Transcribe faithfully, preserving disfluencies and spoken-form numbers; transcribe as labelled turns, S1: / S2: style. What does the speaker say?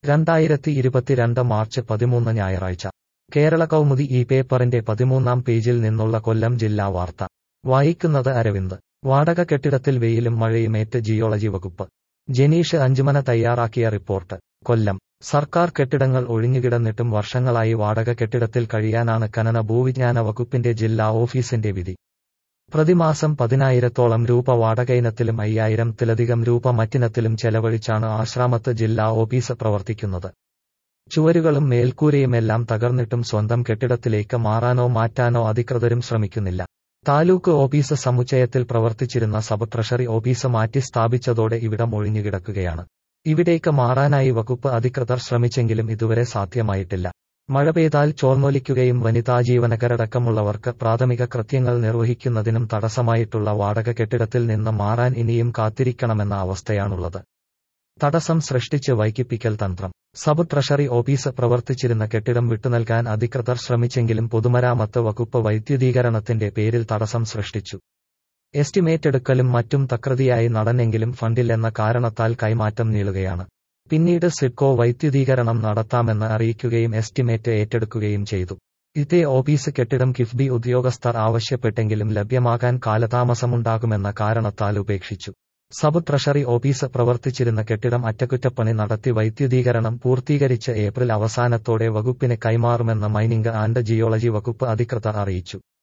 S1: രണ്ടായിരത്തി ഇരുപത്തിരണ്ട് മാർച്ച് പതിമൂന്ന് ഞായറാഴ്ച കേരള കൗമുദി ഈ പേപ്പറിന്റെ പതിമൂന്നാം പേജിൽ നിന്നുള്ള കൊല്ലം ജില്ലാ വാർത്ത വായിക്കുന്നത് അരവിന്ദ്. വാടക കെട്ടിടത്തിൽ വെയിലും മഴയുമേറ്റ് ജിയോളജി വകുപ്പ്. ജനീഷ് അഞ്ചുമന തയ്യാറാക്കിയ റിപ്പോർട്ട്. കൊല്ലം. സർക്കാർ കെട്ടിടങ്ങൾ ഒഴിഞ്ഞുകിടന്നിട്ടും വർഷങ്ങളായി വാടക കെട്ടിടത്തിൽ കഴിയാനാണ് ഖനന ഭൂവിജ്ഞാന വകുപ്പിന്റെ ജില്ലാ ഓഫീസിന്റെ വിധി. പ്രതിമാസം പതിനായിരത്തോളം രൂപ വാടകയിനത്തിലും അയ്യായിരത്തിലധികം രൂപ മറ്റിനത്തിലും ചെലവഴിച്ചാണ് ആശ്രാമത്ത് ജില്ലാ ഓഫീസ് പ്രവർത്തിക്കുന്നത്. ചുവരുകളും മേൽക്കൂരയുമെല്ലാം തകർന്നിട്ടും സ്വന്തം കെട്ടിടത്തിലേക്ക് മാറാനോ മാറ്റാനോ അധികൃതരും ശ്രമിക്കുന്നില്ല. താലൂക്ക് ഓഫീസ് സമുച്ചയത്തിൽ പ്രവർത്തിച്ചിരുന്ന സബ് ട്രഷറി ഓഫീസ് മാറ്റി സ്ഥാപിച്ചതോടെ ഇവിടം ഒഴിഞ്ഞുകിടക്കുകയാണ്. ഇവിടേക്ക് മാറാനായി വകുപ്പ് അധികൃതർ ശ്രമിച്ചെങ്കിലും ഇതുവരെ സാധ്യമായിട്ടില്ല. മഴ പെയ്താൽ ചോർന്നൊലിക്കുകയും വനിതാ ജീവനക്കാരടക്കമുള്ളവർക്ക് പ്രാഥമിക കൃത്യങ്ങൾ നിർവഹിക്കുന്നതിനും തടസ്സമായിട്ടുള്ള വാടക കെട്ടിടത്തിൽ നിന്ന് മാറാൻ ഇനിയും കാത്തിരിക്കണമെന്ന അവസ്ഥയാണുള്ളത്. തടസ്സം സൃഷ്ടിച്ച് വൈകിപ്പിക്കൽ തന്ത്രം. സബ് ട്രഷറി ഓഫീസ് പ്രവർത്തിച്ചിരുന്ന കെട്ടിടം വിട്ടുനൽകാൻ അധികൃതർ ശ്രമിച്ചെങ്കിലും പൊതുമരാമത്ത് വകുപ്പ് വൈദ്യുതീകരണത്തിന്റെ പേരിൽ തടസ്സം സൃഷ്ടിച്ചു. എസ്റ്റിമേറ്റ് എടുക്കലും മറ്റും തകൃതിയായി നടന്നെങ്കിലും ഫണ്ടില്ലെന്ന കാരണത്താൽ കൈമാറ്റം നീളുകയാണ്. പിന്നീട് സിഡ്കോ വൈദ്യുതീകരണം നടത്താമെന്ന് അറിയിക്കുകയും എസ്റ്റിമേറ്റ് ഏറ്റെടുക്കുകയും ചെയ്തു. ഇതേ ഓഫീസ് കെട്ടിടം കിഫ്ബി ഉദ്യോഗസ്ഥർ ആവശ്യപ്പെട്ടെങ്കിലും ലഭ്യമാകാൻ കാലതാമസമുണ്ടാകുമെന്ന കാരണത്താൽ ഉപേക്ഷിച്ചു. സബ് ട്രഷറി ഓഫീസ് പ്രവർത്തിച്ചിരുന്ന കെട്ടിടം അറ്റകുറ്റപ്പണി നടത്തി വൈദ്യുതീകരണം പൂർത്തീകരിച്ച് ഏപ്രിൽ അവസാനത്തോടെ വകുപ്പിന് കൈമാറുമെന്ന് മൈനിംഗ് ആൻഡ് ജിയോളജി വകുപ്പ് അധികൃതർ അറിയിച്ചു.